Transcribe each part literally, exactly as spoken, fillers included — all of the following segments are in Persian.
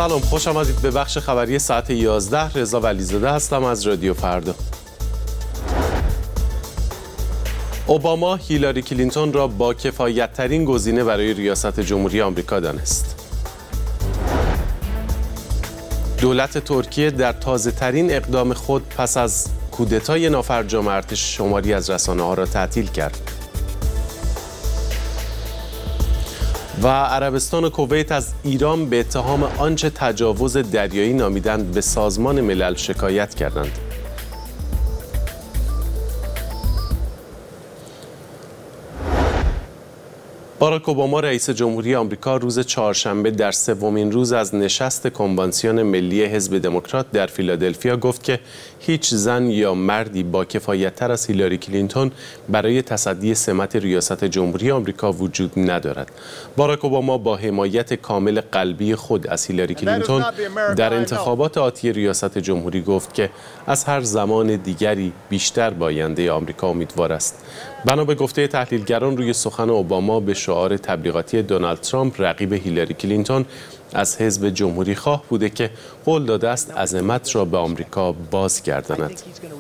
سلام، خوش آمدید به بخش خبری ساعت یازده. رضا ولیزاده هستم از رادیو فردا. اوباما هیلاری کلینتون را با کفایت‌ترین گزینه برای ریاست جمهوری آمریکا دانست. دولت ترکیه در تازه‌ترین اقدام خود پس از کودتای نافرجام ارتش شمالی از رسانه‌ها را تعطیل کرد. و عربستان و کویت از ایران به اتهام آنچه تجاوز دریایی نامیدند به سازمان ملل شکایت کردند. باراک اوباما رئیس جمهوری آمریکا روز چهارشنبه در سومین روز از نشست کنوانسیون ملی حزب دموکرات در فیلادلفیا گفت که هیچ زن یا مردی با کفایت‌تر از هیلاری کلینتون برای تصدی سمت ریاست جمهوری آمریکا وجود ندارد. باراک اوباما با حمایت کامل قلبی خود از هیلاری کلینتون در انتخابات آتی ریاست جمهوری گفت که از هر زمان دیگری بیشتر به آینده آمریکا امیدوار است. بنا به گفته تحلیلگران، روی سخن اوباما به شعار تبلیغاتی دونالد ترامپ رقیب هیلاری کلینتون از حزب جمهوری خواه بوده که قول داده است عظمت را به آمریکا بازگرداند.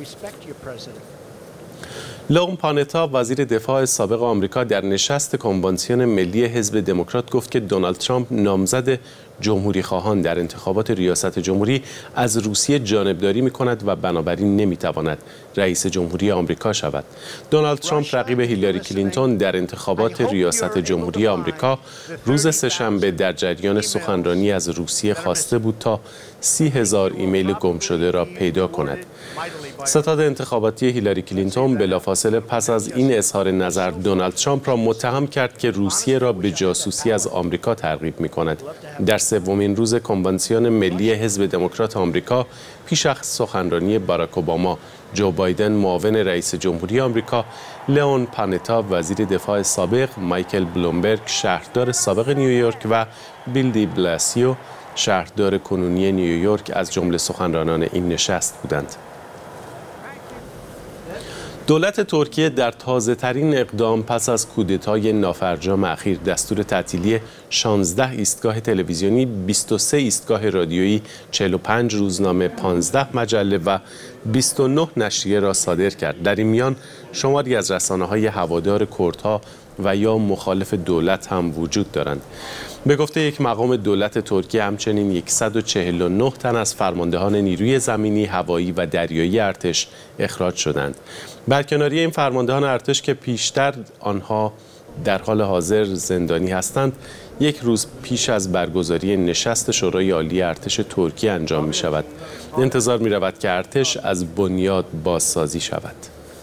لئون پانتا، وزیر دفاع سابق آمریکا، در نشست کنوانسیون ملی حزب دموکرات گفت که دونالد ترامپ نامزد جمهوری خواهان در انتخابات ریاست جمهوری از روسیه جانبداری می‌کند و بنابراین نمی‌تواند رئیس جمهوری آمریکا شود. دونالد ترامپ رقیب هیلاری کلینتون در انتخابات ریاست جمهوری آمریکا روز سه‌شنبه در جریان سخنرانی از روسیه خواسته بود تا سی هزار ایمیل گم شده را پیدا کند. ستاد انتخاباتی هیلاری کلینتون بلافاصله پس از این اظهار نظر دونالد ترامپ را متهم کرد که روسیه را به جاسوسی از آمریکا ترغیب می‌کند. در سومین روز کنوانسیون ملی حزب دموکرات آمریکا پیش از سخنرانی باراک اوباما، جو بایدن معاون رئیس جمهوری آمریکا، لئون پانتا وزیر دفاع سابق، مایکل بلومبرگ شهردار سابق نیویورک و بیل دی بلاسیو شهردار کنونی نیویورک از جمله سخنرانان این نشست بودند. دولت ترکیه در تازه‌ترین اقدام پس از کودتای نافرجام اخیر دستور تعطیلی شانزده ایستگاه تلویزیونی، بیست و سه ایستگاه رادیویی، چهل و پنج روزنامه، پانزده مجله و بیست و نه نشریه را صادر کرد. در این میان شماری از رسانه‌های هوادار کردها و یا مخالف دولت هم وجود دارند. به گفته یک مقام دولت ترکیه همچنین صد و چهل و نه تن از فرماندهان نیروی زمینی، هوایی و دریایی ارتش اخراج شدند. برکناری این فرماندهان ارتش که پیشتر آنها در حال حاضر زندانی هستند، یک روز پیش از برگزاری نشست شورای عالی ارتش ترکیه انجام می شود. انتظار می رود که ارتش از بنیاد بازسازی شود.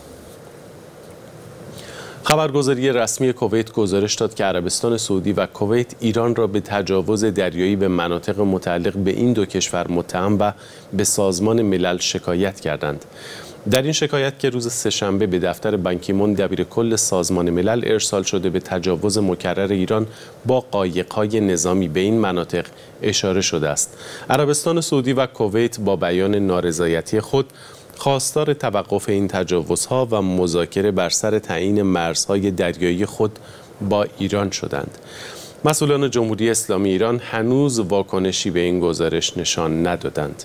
خبرگزاری رسمی کویت گزارش داد که عربستان سعودی و کویت ایران را به تجاوز دریایی به مناطق متعلق به این دو کشور متهم و به سازمان ملل شکایت کردند. در این شکایت که روز سه‌شنبه به دفتر بان کی مون دبیرکل سازمان ملل ارسال شده به تجاوز مکرر ایران با قایق‌های نظامی به این مناطق اشاره شده است. عربستان سعودی و کویت با بیان نارضایتی خود خواستار توقف این تجاوزها و مذاکره بر سر تعیین مرزهای دریایی خود با ایران شدند. مسئولان جمهوری اسلامی ایران هنوز واکنشی به این گزارش نشان ندادند.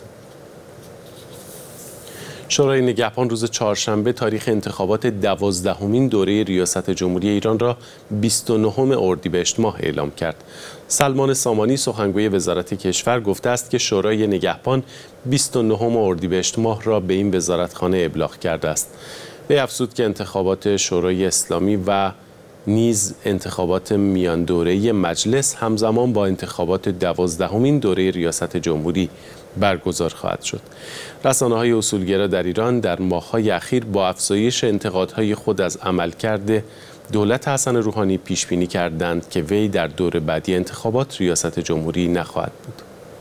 شورای نگهبان روز چهارشنبه تاریخ انتخابات دوازدهمین دوره ریاست جمهوری ایران را بیست و نهم اردیبهشت ماه اعلام کرد. سلمان سامانی سخنگوی وزارت کشور گفته است که شورای نگهبان بیست و نهم اردیبهشت ماه را به این وزارتخانه ابلاغ کرده است. وی افزود که انتخابات شورای اسلامی و نیز انتخابات میان دوره‌ای مجلس همزمان با انتخابات دوازدهمین دوره ریاست جمهوری برگزار خواهد شد. رسانه‌های اصولگرا در ایران در ماه‌های اخیر با افزایش انتقادهای خود از عملکرد دولت حسن روحانی پیش بینی کردند که وی در دور بعدی انتخابات ریاست جمهوری نخواهد بود.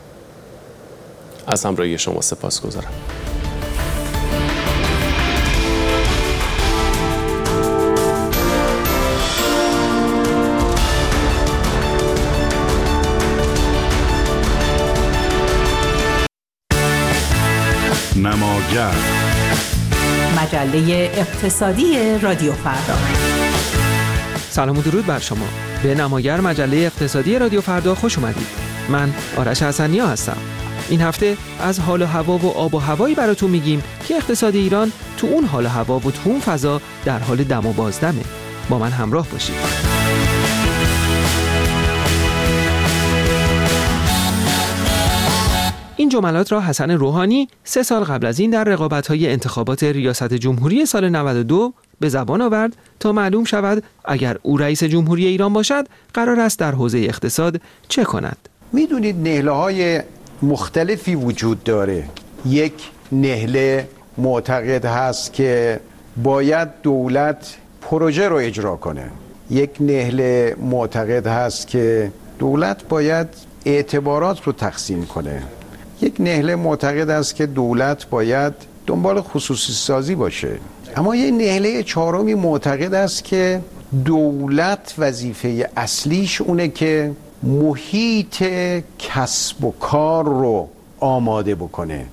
از همراهی شما سپاسگزارم. نماگر مجله اقتصادی رادیو فردا. سلام و درود بر شما. به نماگر مجله اقتصادی رادیو فردا خوش اومدید. من آرش حسنیا هستم. این هفته از حال و هوا و آب و هوایی براتون میگیم که اقتصاد ایران تو اون حال و هوا و تو اون فضا در حال دم و بازدمه. با من همراه باشید. این جملات را حسن روحانی سه سال قبل از این در رقابت‌های انتخابات ریاست جمهوری سال نود و دو به زبان آورد تا معلوم شود اگر او رئیس جمهوری ایران باشد قرار است در حوزه اقتصاد چه کند. میدونید نهله‌های مختلفی وجود داره. یک نهله معتقد هست که باید دولت پروژه رو اجرا کنه. یک نهله معتقد هست که دولت باید اعتبارات رو تقسیم کنه. یک نهله معتقد است که دولت باید دنبال خصوصی سازی باشه. اما یک نهله چهارمی معتقد است که دولت وظیفه اصلیش اونه که محیط کسب و کار رو آماده بکنه،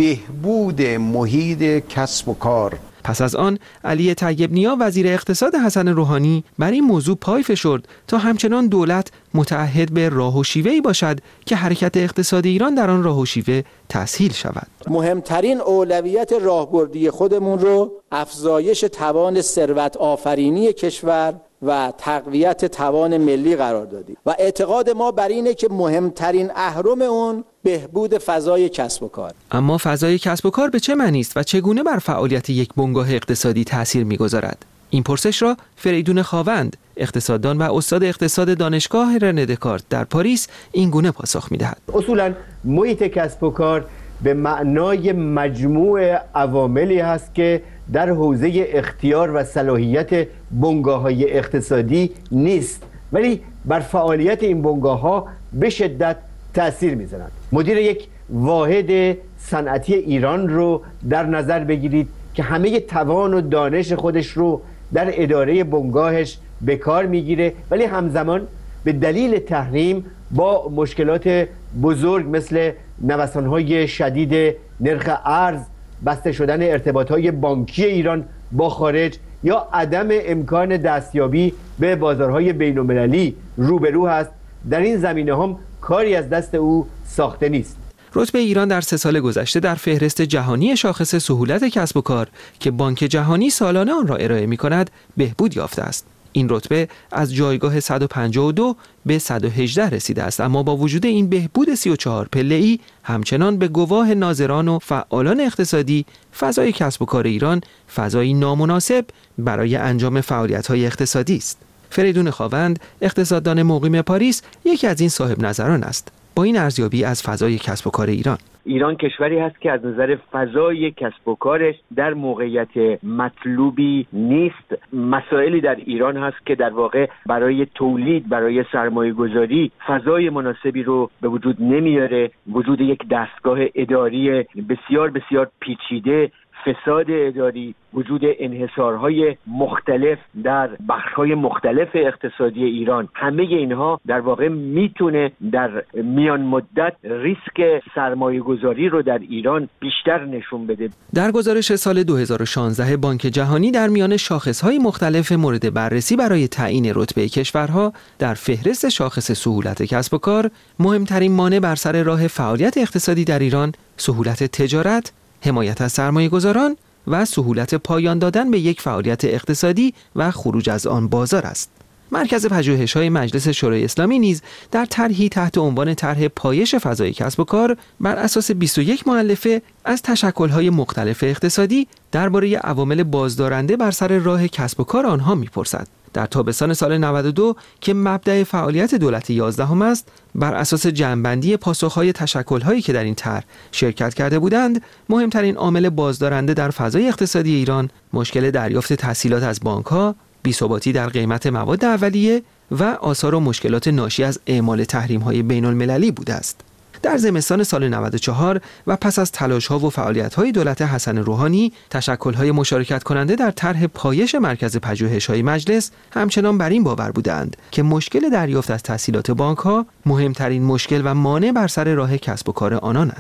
بهبود محیط کسب و کار. پس از آن علی طیب نیا وزیر اقتصاد حسن روحانی بر این موضوع پای فشرد تا همچنان دولت متعهد به راه و شیوه‌ای باشد که حرکت اقتصاد ایران در آن راه و شیوه تسهیل شود. مهمترین اولویت راهبردی خودمون رو افزایش توان ثروت آفرینی کشور و تقویت توان ملی قرار دادیم و اعتقاد ما بر اینه که مهمترین اهرم اون بهبود فضای کسب و کار. اما فضای کسب و کار به چه معنی است و چگونه بر فعالیت یک بنگاه اقتصادی تأثیر می‌گذارد؟ این پرسش را فریدون خاوند، اقتصاددان و استاد اقتصاد دانشگاه رنه دکارت در پاریس این گونه پاسخ می‌دهد. اصولاً محیط کسب و کار به معنای مجموع عواملی هست که در حوزه اختیار و صلاحیت بنگاه‌های اقتصادی نیست، ولی بر فعالیت این بنگاه‌ها به شدت تأثیر می‌ذارند. مدیر یک واحد صنعتی ایران رو در نظر بگیرید که همه توان و دانش خودش رو در اداره بنگاهش به کار می‌گیره، ولی همزمان به دلیل تحریم با مشکلات بزرگ مثل نوسان‌های شدید نرخ ارز، بسته شدن ارتباطات بانکی ایران با خارج یا عدم امکان دستیابی به بازارهای بین‌المللی روبرو هست. در این زمینه هم کاری از دست او ساخته نیست. رتبه ایران در سه سال گذشته در فهرست جهانی شاخص سهولت کسب و کار که بانک جهانی سالانه آن را ارائه می‌کند بهبود یافته است. این رتبه از جایگاه صد و پنجاه و دو به صد و هجده رسیده است، اما با وجود این بهبود سی و چهار پله‌ای همچنان به گواه ناظران و فعالان اقتصادی فضای کسب و کار ایران فضایی نامناسب برای انجام فعالیت‌های اقتصادی است. فریدون خاوند، اقتصاددان مقیم پاریس، یکی از این صاحب نظران است. با این ارزیابی از فضای کسب و کار ایران، ایران کشوری هست که از نظر فضای کسب و کارش در موقعیت مطلوبی نیست. مسائلی در ایران هست که در واقع برای تولید، برای سرمایه گذاری فضای مناسبی رو به وجود نمیاره. وجود یک دستگاه اداری بسیار بسیار پیچیده، فساد اداری، وجود انحصارهای مختلف در بخش‌های مختلف اقتصادی ایران، همه اینها در واقع میتونه در میان مدت ریسک سرمایه گذاری رو در ایران بیشتر نشون بده. در گزارش سال دو هزار و شانزده بانک جهانی در میان شاخص‌های مختلف مورد بررسی برای تعیین رتبه کشورها در فهرست شاخص سهولت کسب و کار، مهمترین مانع بر سر راه فعالیت اقتصادی در ایران سهولت تجارت، حمایت از سرمایه‌گذاران و سهولت پایان دادن به یک فعالیت اقتصادی و خروج از آن بازار است. مرکز پژوهش‌های مجلس شورای اسلامی نیز در طرحی تحت عنوان طرح پایش فضای کسب و کار بر اساس بیست و یک مؤلفه از تشکل‌های مختلف اقتصادی درباره عوامل بازدارنده بر سر راه کسب و کار آنها می‌پرسد. در تابستان سال نود و دو که مبدأ فعالیت دولت یازدهم است، بر اساس جمع‌بندی پاسخ‌های تشکل‌هایی که در این طرح شرکت کرده بودند، مهمترین عامل بازدارنده در فضای اقتصادی ایران مشکل دریافت تسهیلات از بانک‌ها، بی‌ثباتی در قیمت مواد اولیه و آثار و مشکلات ناشی از اعمال تحریم‌های بین‌المللی بوده است. در زمستان سال نود و چهار و پس از تلاش‌ها و فعالیت‌های دولت حسن روحانی، تشکل‌های مشارکت کننده در طرح پایش مرکز پژوهش‌های مجلس همچنان بر این باور بودند که مشکل دریافت از تسهیلات بانک‌ها مهمترین مشکل و مانع بر سر راه کسب و کار آنان است.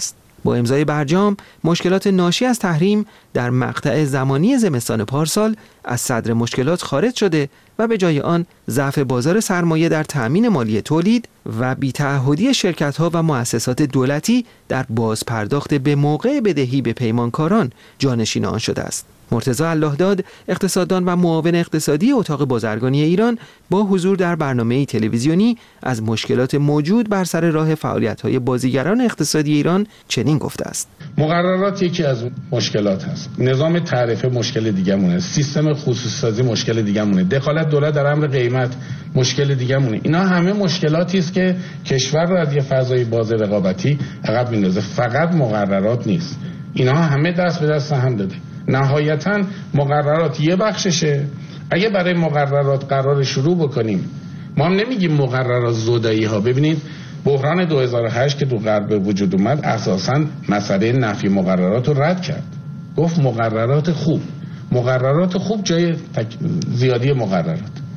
با امضای برجام مشکلات ناشی از تحریم در مقطع زمانی زمستان پارسال از صدر مشکلات خارج شده و به جای آن ضعف بازار سرمایه در تأمین مالی تولید و بی‌تعهدی شرکت‌ها و مؤسسات دولتی در بازپرداخت به موقع بدهی به پیمانکاران جانشین آن شده است. مرتضی اللهداد، اقتصاددان و معاون اقتصادی اتاق بازرگانی ایران، با حضور در برنامه تلویزیونی از مشکلات موجود بر سر راه فعالیت‌های بازیگران اقتصادی ایران چنین گفته است: مقررات یکی از مشکلات هست، نظام تعرفه مشکل دیگه مونه، سیستم خصوصی سازی مشکل دیگه مونه، دخالت دولت در امر قیمت مشکل دیگه مونه. اینا همه مشکلاتی است که کشور رو از یه فضای باز رقابتی عقب میندازه. فقط مقررات نیست، اینا همه دست به دست هم داده. نهایتاً مقررات یه بخششه. اگه برای مقررات قرار شروع بکنیم، ما هم نمیگیم مقررات زودایی ها. ببینید بحران دو هزار و هشت که تو غرب به وجود اومد اساساً مسئله نفی مقررات رو رد کرد، گفت مقررات خوب. مقررات خوب جای زیادی مقررات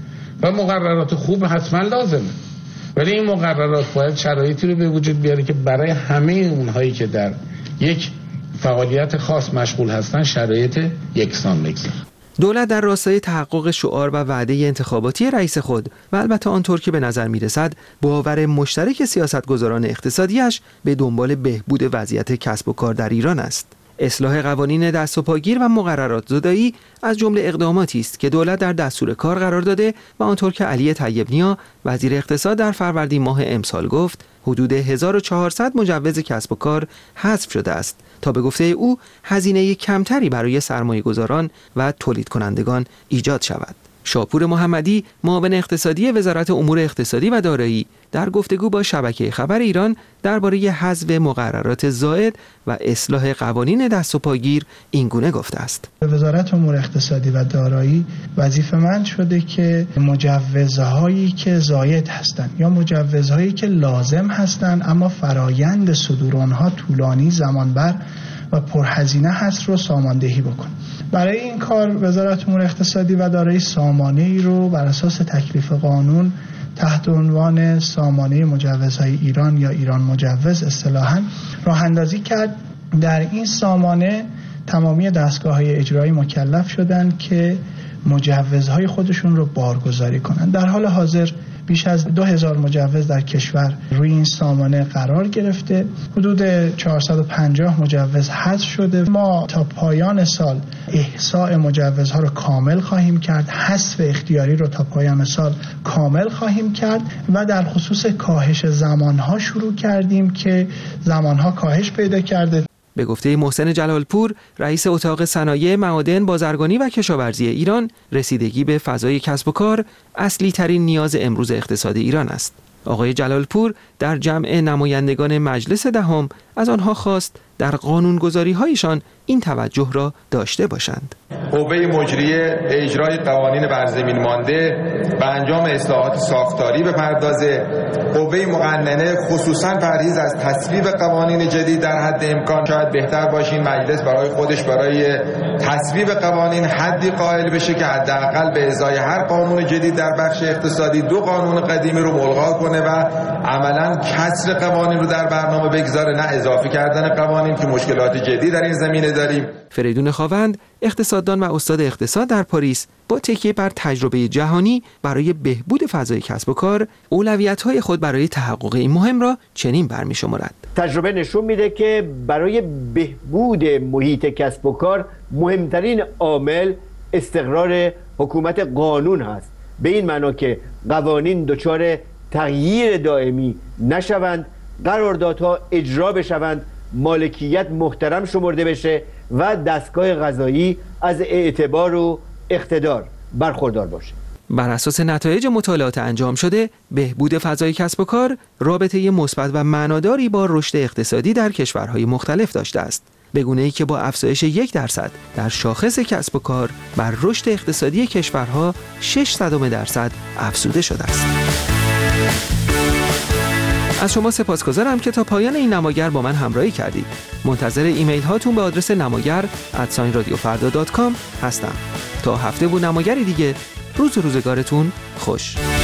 و مقررات خوب حتما لازمه، ولی این مقررات باید شرایطی رو به وجود بیاره که برای همه اونهایی که در یک فعالیت خاص مشغول هستن شرایط یکسان بگذاره. دولت در راستای تحقق شعار و وعده انتخاباتی رئیس خود و البته آنطور که به نظر میرسد باور مشترک سیاستگزاران اقتصادیش به دنبال بهبود وضعیت کسب و کار در ایران است. اصلاح قوانین دست و پاگیر و مقررات زدایی از جمله اقداماتی است که دولت در دستور کار قرار داده و آنطور که علی طیب نیا وزیر اقتصاد در فروردین ماه امسال گفت حدود هزار و چهارصد مجوز کسب و کار حذف شده است تا به گفته او هزینه کمتری برای سرمایه‌گذاران و تولید کنندگان ایجاد شود. شاپور محمدی، معاون اقتصادی وزارت امور اقتصادی و دارایی، در گفتگو با شبکه خبر ایران درباره حذف مقررات زائد و اصلاح قوانین دست و پاگیر این گونه گفته است: وزارت امور اقتصادی و دارایی وظیفه‌مند شده که مجوزهایی که زائد هستند یا مجوزهایی که لازم هستند اما فرایند صدور آنها طولانی، زمانبر و پرهزینه هست رو ساماندهی بکن. برای این کار وزارت امور اقتصادی و دارایی سامانه‌ای رو بر اساس تکلیف قانون تحت عنوان سامانه مجوزهای ایران یا ایران مجوز اصطلاحاً راه اندازی کرد. در این سامانه تمامی دستگاه‌های اجرایی مکلف شدند که مجوزهای خودشون رو بارگذاری کنند. در حال حاضر بیش از دو هزار مجوز در کشور روی این سامانه قرار گرفته. حدود چهارصد و پنجاه مجوز حذف شده. ما تا پایان سال احصاء مجوزها رو کامل خواهیم کرد، حذف اختیاری رو تا پایان سال کامل خواهیم کرد و در خصوص کاهش زمانها شروع کردیم که زمانها کاهش پیدا کرده. به گفته محسن جلالپور، رئیس اتاق صنایع معادن، بازرگانی و کشاورزی ایران، رسیدگی به فضای کسب و کار اصلی ترین نیاز امروز اقتصاد ایران است. آقای جلالپور در جمع نمایندگان مجلس دهم از آنها خواست در قانونگذاری‌هایشان این توجه را داشته باشند. قوه مجریه اجرای قوانین بر زمین مانده به انجام اصلاحات ساختاری بپردازه. قوه مقننه خصوصاً پرهیز از تصویب قوانین جدید در حد امکان. شاید بهتر باشین مجلس برای خودش برای تصویب قوانین حدی قائل بشه که حداقل به ازای هر قانون جدید در بخش اقتصادی دو قانون قدیمی رو ملغا کنه و عملاً کسر قوانین رو در برنامه بگذاره، نه اضافه کردن قوانین که مشکلات جدی در این زمینه داریم. فریدون خاوند، اقتصاددان و استاد اقتصاد در پاریس، با تکیه بر تجربه جهانی برای بهبود فضای کسب و کار اولویت‌های خود برای تحقق این مهم را چنین برمی‌شمارد: تجربه نشون میده که برای بهبود محیط کسب و کار مهمترین عامل استقرار حکومت قانون هست، به این معنا که قوانین دچار تغییر دائمی نشوند، قراردادها اجرا بشوند، مالکیت محترم شمرده بشه و دستگاه قضایی از اعتبار و اقتدار برخوردار باشه. بر اساس نتایج مطالعات انجام شده، بهبود فضای کسب و کار رابطه مثبت و معناداری با رشد اقتصادی در کشورهای مختلف داشته است، به گونه‌ای که با افزایش یک درصد در شاخص کسب و کار بر رشد اقتصادی کشورها شش صدم درصد افزوده شده است. از شما سپاسگزارم که تا پایان این نماگر با من همراهی کردید. منتظر ایمیل هاتون به آدرس نماگر ات رادیو فردا دات کام هستم. تا هفته بود نماگری دیگه، روز و روزگارتون خوش.